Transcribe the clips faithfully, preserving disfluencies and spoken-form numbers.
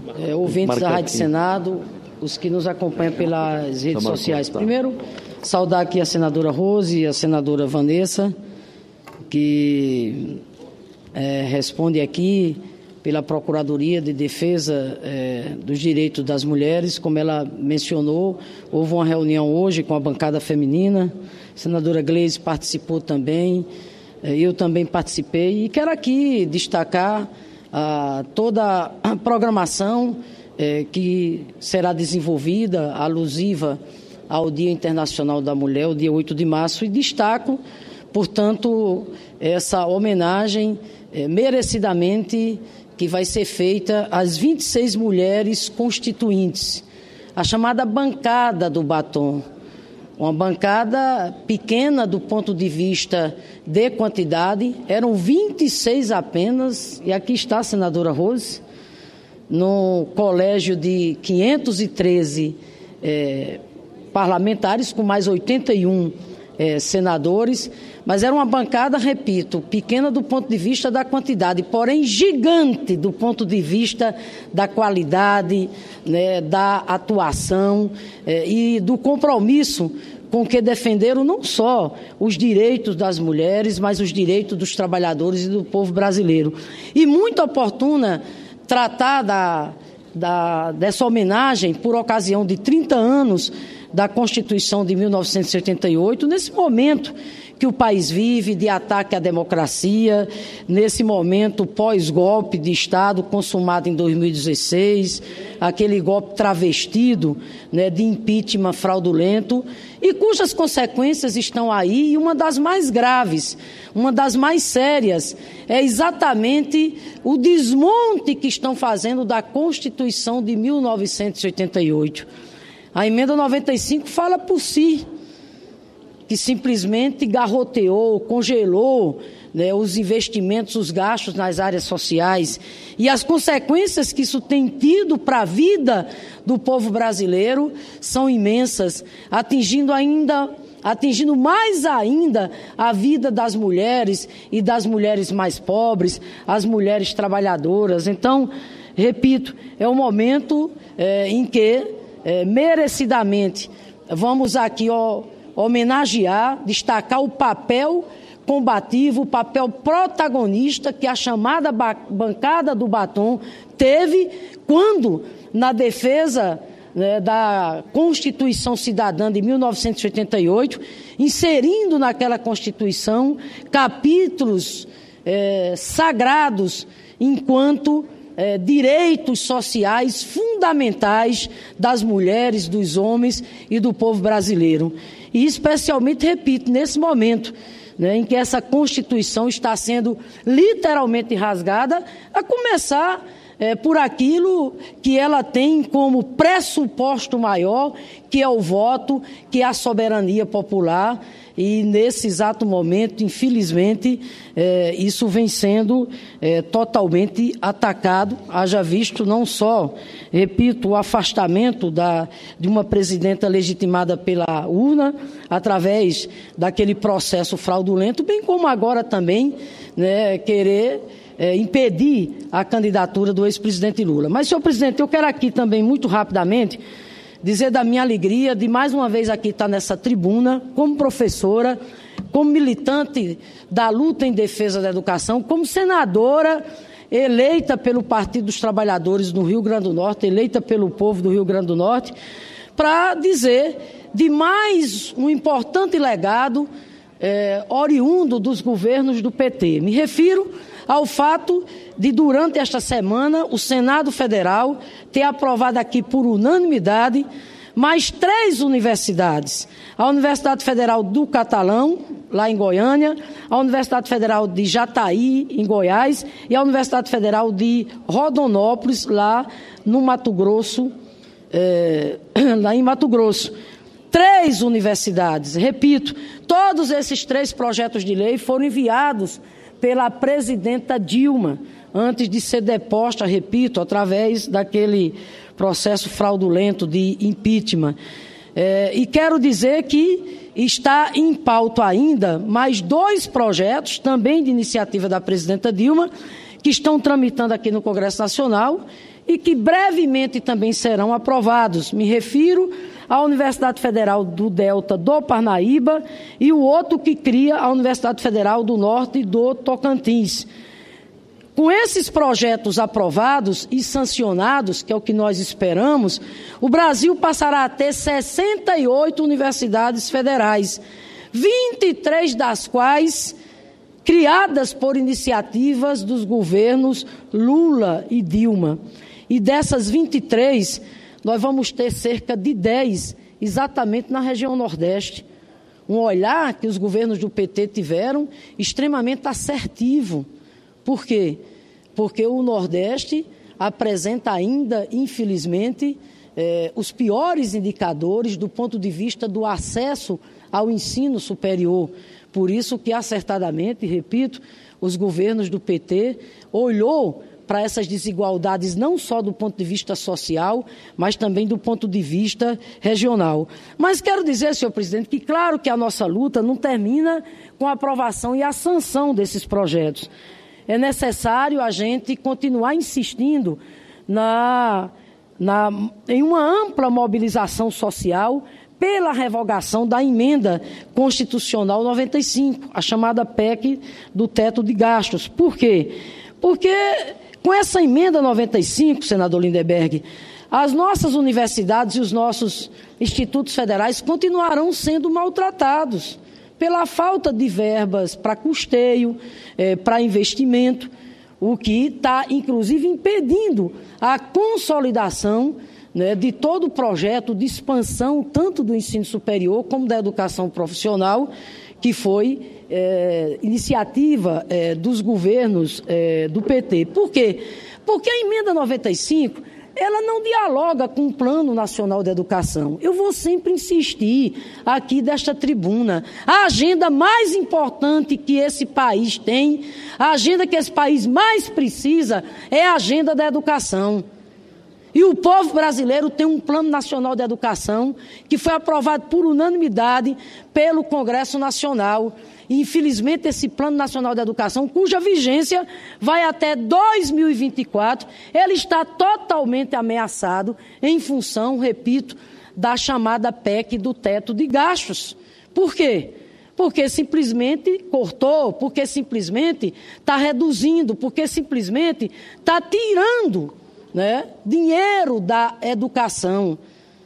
é, ouvintes da Rádio Senado, os que nos acompanham pelas redes sociais. Primeiro, saudar aqui a senadora Rose e a senadora Vanessa, que é, responde aqui pela Procuradoria de Defesa é, dos Direitos das Mulheres. Como ela mencionou, houve uma reunião hoje com a bancada feminina, a senadora Gleise participou também, é, eu também participei, e quero aqui destacar ah, toda a programação é, que será desenvolvida, alusiva ao Dia Internacional da Mulher, o dia oito de março, e destaco, portanto, essa homenagem é, merecidamente que vai ser feita às vinte e seis mulheres constituintes, a chamada bancada do batom, uma bancada pequena do ponto de vista de quantidade, eram vinte e seis apenas, e aqui está a senadora Rose, no colégio de quinhentos e treze é, parlamentares, com mais oitenta e um é, senadores, mas era uma bancada, repito, pequena do ponto de vista da quantidade, porém gigante do ponto de vista da qualidade, né, da atuação é, e do compromisso com que defenderam não só os direitos das mulheres, mas os direitos dos trabalhadores e do povo brasileiro. E muito oportuna tratar da, da, dessa homenagem por ocasião de trinta anos da Constituição de mil novecentos e oitenta e oito, nesse momento que o país vive de ataque à democracia, nesse momento pós-golpe de Estado consumado em dois mil e dezesseis, aquele golpe travestido, né, de impeachment fraudulento, e cujas consequências estão aí, e uma das mais graves, uma das mais sérias, é exatamente o desmonte que estão fazendo da Constituição de mil novecentos e oitenta e oito. A emenda noventa e cinco fala por si, que simplesmente garroteou, congelou, né, os investimentos, os gastos nas áreas sociais, e as consequências que isso tem tido para a vida do povo brasileiro são imensas, atingindo ainda, atingindo mais ainda a vida das mulheres e das mulheres mais pobres, as mulheres trabalhadoras. Então, repito, é um momento é, em que É, merecidamente vamos aqui ó, homenagear, destacar o papel combativo, o papel protagonista que a chamada bancada do batom teve quando, na defesa, né, da Constituição Cidadã de mil novecentos e oitenta e oito, inserindo naquela Constituição capítulos é, sagrados enquanto É, direitos sociais fundamentais das mulheres, dos homens e do povo brasileiro. E especialmente, repito, nesse momento, né, em que essa Constituição está sendo literalmente rasgada, a começar é, por aquilo que ela tem como pressuposto maior, que é o voto, que é a soberania popular. E nesse exato momento, infelizmente, é, isso vem sendo é, totalmente atacado, haja visto não só, repito, o afastamento da, de uma presidenta legitimada pela urna, através daquele processo fraudulento, bem como agora também, né, querer é, impedir a candidatura do ex-presidente Lula. Mas, senhor presidente, eu quero aqui também, muito rapidamente, dizer da minha alegria de mais uma vez aqui estar nessa tribuna, como professora, como militante da luta em defesa da educação, como senadora eleita pelo Partido dos Trabalhadores no Rio Grande do Norte, eleita pelo povo do Rio Grande do Norte, para dizer de mais um importante legado é, oriundo dos governos do P T. Me refiro ao fato de, durante esta semana, o Senado Federal ter aprovado aqui por unanimidade mais três universidades. A Universidade Federal do Catalão, lá em Goiânia, a Universidade Federal de Jataí, em Goiás, e a Universidade Federal de Rondonópolis, lá no Mato Grosso, é, lá em Mato Grosso. Três universidades, repito, todos esses três projetos de lei foram enviados pela presidenta Dilma, antes de ser deposta, repito, através daquele processo fraudulento de impeachment. É, e quero dizer que está em pauta ainda mais dois projetos, também de iniciativa da presidenta Dilma, que estão tramitando aqui no Congresso Nacional e que brevemente também serão aprovados. Me refiro à Universidade Federal do Delta do Parnaíba e o outro que cria a Universidade Federal do Norte do Tocantins. Com esses projetos aprovados e sancionados, que é o que nós esperamos, o Brasil passará a ter sessenta e oito universidades federais, vinte e três das quais criadas por iniciativas dos governos Lula e Dilma. E dessas vinte e três, nós vamos ter cerca de dez exatamente na região Nordeste. Um olhar que os governos do P T tiveram extremamente assertivo. Por quê? Porque o Nordeste apresenta ainda, infelizmente, eh, os piores indicadores do ponto de vista do acesso ao ensino superior. Por isso que, acertadamente, repito, os governos do P T olhou para essas desigualdades não só do ponto de vista social, mas também do ponto de vista regional. Mas quero dizer, senhor presidente, que claro que a nossa luta não termina com a aprovação e a sanção desses projetos. É necessário a gente continuar insistindo na, na, em uma ampla mobilização social pela revogação da emenda constitucional noventa e cinco, a chamada P E C do teto de gastos. Por quê? Porque com essa emenda noventa e cinco, senador Lindenberg, as nossas universidades e os nossos institutos federais continuarão sendo maltratados pela falta de verbas para custeio, eh, para investimento, o que está, inclusive, impedindo a consolidação, né, de todo o projeto de expansão, tanto do ensino superior como da educação profissional, que foi eh, iniciativa eh, dos governos eh, do P T. Por quê? Porque a emenda noventa e cinco... ela não dialoga com o Plano Nacional de Educação. Eu vou sempre insistir aqui desta tribuna. A agenda mais importante que esse país tem, a agenda que esse país mais precisa, é a agenda da educação. E o povo brasileiro tem um Plano Nacional de Educação que foi aprovado por unanimidade pelo Congresso Nacional. E, infelizmente, esse Plano Nacional de Educação, cuja vigência vai até dois mil e vinte e quatro, ele está totalmente ameaçado em função, repito, da chamada P E C do teto de gastos. Por quê? Porque simplesmente cortou, porque simplesmente está reduzindo, porque simplesmente está tirando, né, dinheiro da educação.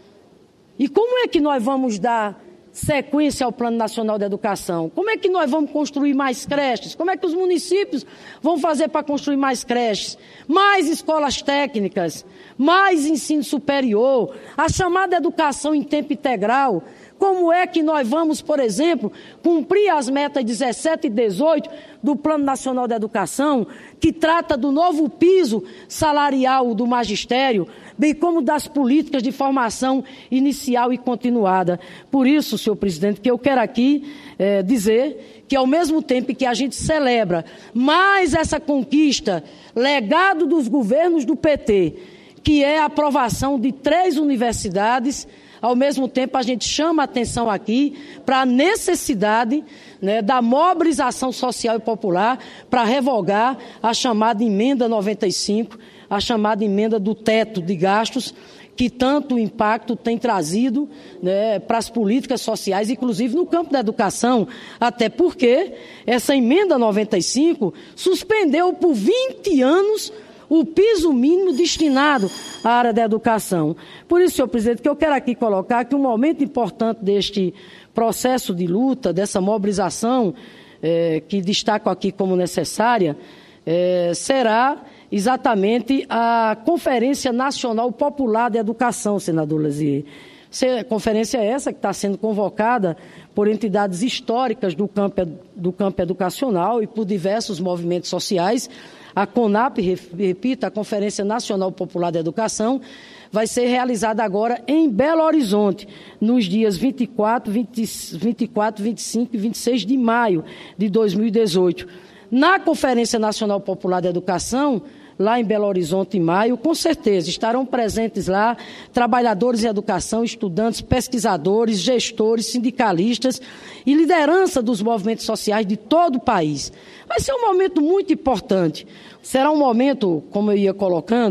E como é que nós vamos dar sequência ao Plano Nacional de Educação? Como é que nós vamos construir mais creches? Como é que os municípios vão fazer para construir mais creches? Mais escolas técnicas, mais ensino superior, a chamada educação em tempo integral. Como é que nós vamos, por exemplo, cumprir as metas dezessete e dezoito do Plano Nacional de Educação, que trata do novo piso salarial do magistério, bem como das políticas de formação inicial e continuada? Por isso, senhor presidente, que eu quero aqui eh, dizer que, ao mesmo tempo que a gente celebra mais essa conquista, legado dos governos do P T, que é a aprovação de três universidades, ao mesmo tempo a gente chama a atenção aqui para a necessidade, né, da mobilização social e popular para revogar a chamada emenda noventa e cinco, a chamada emenda do teto de gastos, que tanto impacto tem trazido, né, para as políticas sociais, inclusive no campo da educação, até porque essa emenda noventa e cinco suspendeu por vinte anos o piso mínimo destinado à área da educação. Por isso, senhor presidente, que eu quero aqui colocar que um momento importante deste processo de luta, dessa mobilização, eh, que destaco aqui como necessária, eh, será exatamente a Conferência Nacional Popular de Educação, senador Lazier. Conferência essa que está sendo convocada por entidades históricas do campo, do campo educacional e por diversos movimentos sociais. A CONAP, repito, a Conferência Nacional Popular de Educação, vai ser realizada agora em Belo Horizonte, nos dias vinte e quatro, vinte, vinte e quatro, vinte e cinco e vinte e seis de maio de dois mil e dezoito. Na Conferência Nacional Popular de Educação, lá em Belo Horizonte, em maio, com certeza estarão presentes lá trabalhadores em educação, estudantes, pesquisadores, gestores, sindicalistas e liderança dos movimentos sociais de todo o país. Vai ser um momento muito importante. Será um momento, como eu ia colocando,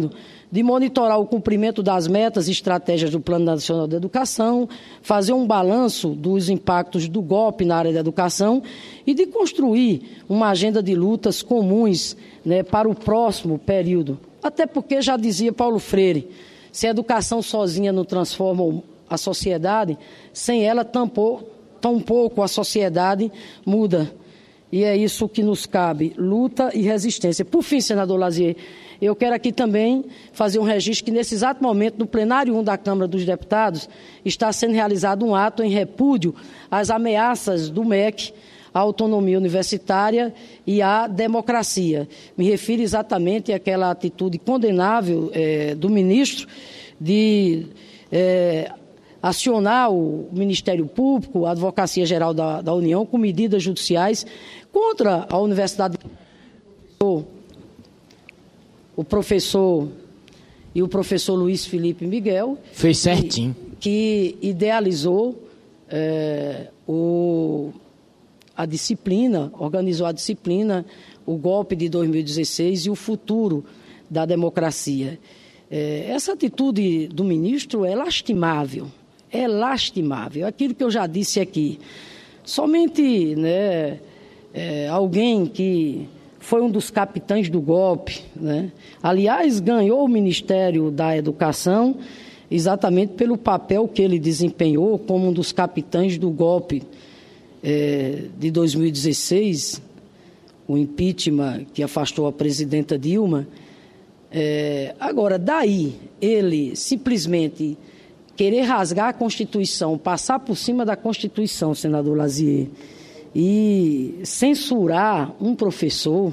de monitorar o cumprimento das metas e estratégias do Plano Nacional de Educação, fazer um balanço dos impactos do golpe na área da educação e de construir uma agenda de lutas comuns, né, para o próximo período. Até porque, já dizia Paulo Freire, se a educação sozinha não transforma a sociedade, sem ela tampouco, tampouco a sociedade muda. E é isso que nos cabe, luta e resistência. Por fim, senador Lazier, eu quero aqui também fazer um registro que, nesse exato momento, no plenário um da Câmara dos Deputados, está sendo realizado um ato em repúdio às ameaças do M E C à autonomia universitária e à democracia. Me refiro exatamente àquela atitude condenável eh, do ministro de eh, acionar o Ministério Público, a Advocacia Geral da, da União, com medidas judiciais contra a Universidade. O professor e o professor Luiz Felipe Miguel. Fez certinho. Que, que idealizou é, o, a disciplina, organizou a disciplina, o golpe de dois mil e dezesseis e o futuro da democracia. É, essa atitude do ministro é lastimável, é lastimável. Aquilo que eu já disse aqui, somente, né, é, alguém que foi um dos capitães do golpe, né? Aliás, ganhou o Ministério da Educação exatamente pelo papel que ele desempenhou como um dos capitães do golpe é, de dois mil e dezesseis, o impeachment que afastou a presidenta Dilma. É, agora, daí ele simplesmente querer rasgar a Constituição, passar por cima da Constituição, senador Lazier, e censurar um professor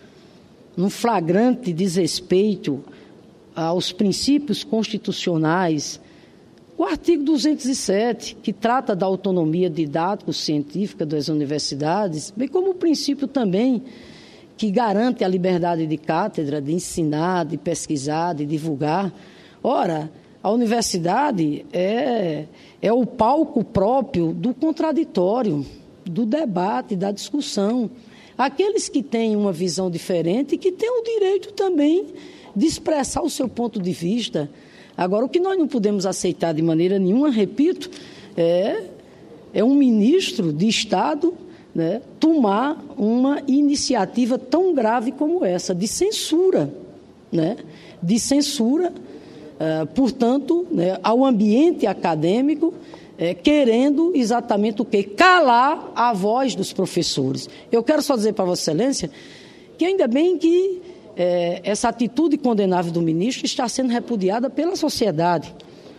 num flagrante desrespeito aos princípios constitucionais, o artigo duzentos e sete, que trata da autonomia didático-científica das universidades, bem como o princípio também que garante a liberdade de cátedra, de ensinar, de pesquisar, de divulgar. Ora, a universidade é, é o palco próprio do contraditório, do debate, da discussão. Aqueles que têm uma visão diferente, que têm o direito também de expressar o seu ponto de vista. Agora, o que nós não podemos aceitar de maneira nenhuma, repito, é, é um ministro de Estado, né, tomar uma iniciativa tão grave como essa, de censura, né, de censura, uh, portanto, né, ao ambiente acadêmico, É, querendo exatamente o quê? Calar a voz dos professores. Eu quero só dizer para Vossa Excelência que ainda bem que é, essa atitude condenável do ministro está sendo repudiada pela sociedade.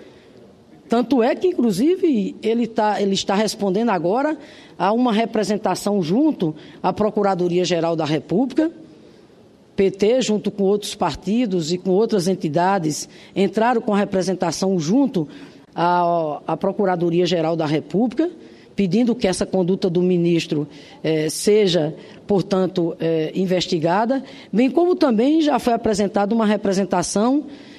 Tanto é que, inclusive, ele, tá, ele está respondendo agora a uma representação junto à Procuradoria-Geral da República. P T, junto com outros partidos e com outras entidades, entraram com a representação junto à, à Procuradoria-Geral da República, pedindo que essa conduta do ministro eh, seja, portanto, eh, investigada, bem como também já foi apresentada uma representação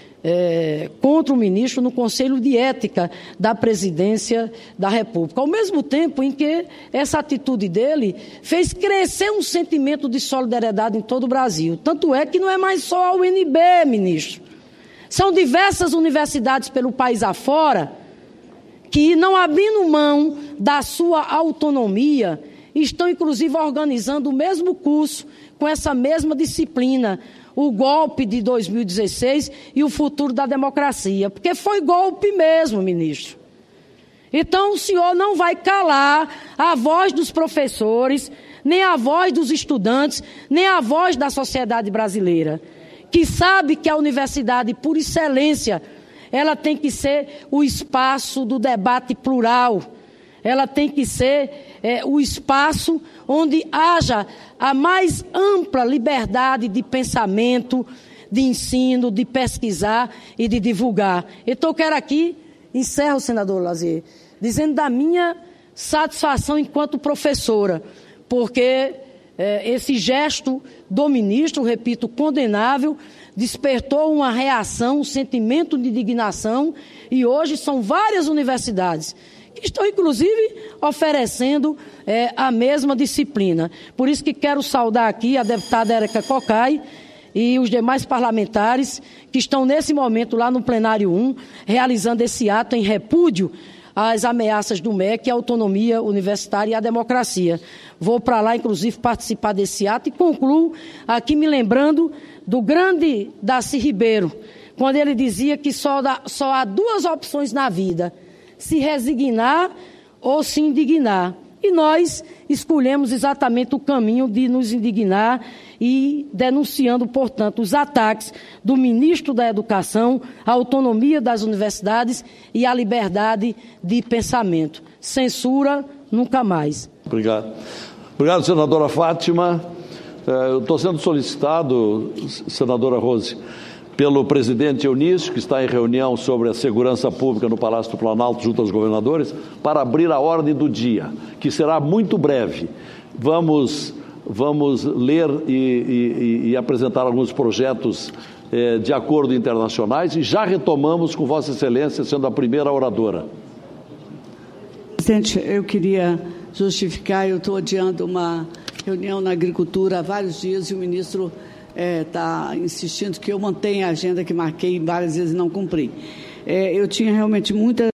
eh, contra o ministro no Conselho de Ética da Presidência da República. Ao mesmo tempo em que essa atitude dele fez crescer um sentimento de solidariedade em todo o Brasil. Tanto é que não é mais só a U N B, ministro. São diversas universidades pelo país afora que, não abrindo mão da sua autonomia, estão inclusive organizando o mesmo curso com essa mesma disciplina, o golpe de dois mil e dezesseis e o futuro da democracia, porque foi golpe mesmo, ministro. Então o senhor não vai calar a voz dos professores, nem a voz dos estudantes, nem a voz da sociedade brasileira, que sabe que a universidade, por excelência, ela tem que ser o espaço do debate plural, ela tem que ser é, o espaço onde haja a mais ampla liberdade de pensamento, de ensino, de pesquisar e de divulgar. Então eu quero aqui, encerro, senador Lazier, dizendo da minha satisfação enquanto professora, porque é, esse gesto do ministro, repito, condenável, despertou uma reação, um sentimento de indignação, e hoje são várias universidades que estão, inclusive, oferecendo é, a mesma disciplina. Por isso que quero saudar aqui a deputada Érica Cocai e os demais parlamentares que estão nesse momento lá no plenário um, realizando esse ato em repúdio às ameaças do M E C, à autonomia universitária e à democracia. Vou para lá, inclusive, participar desse ato e concluo aqui me lembrando do grande Darcy Ribeiro, quando ele dizia que só, dá, só há duas opções na vida: se resignar ou se indignar. E nós escolhemos exatamente o caminho de nos indignar e denunciando, portanto, os ataques do ministro da Educação, à autonomia das universidades e à liberdade de pensamento. Censura, nunca mais. Obrigado. Obrigado, senadora Fátima. Eu estou sendo solicitado, senadora Rose, pelo presidente Eunício, que está em reunião sobre a segurança pública no Palácio do Planalto, junto aos governadores, para abrir a ordem do dia, que será muito breve. Vamos, vamos ler e, e, e apresentar alguns projetos eh, de acordo internacionais e já retomamos com Vossa Excelência, sendo a primeira oradora. Presidente, eu queria justificar, eu estou adiando uma reunião na agricultura há vários dias e o ministro está é, insistindo que eu mantenha a agenda que marquei várias vezes e não cumpri. É, eu tinha realmente muita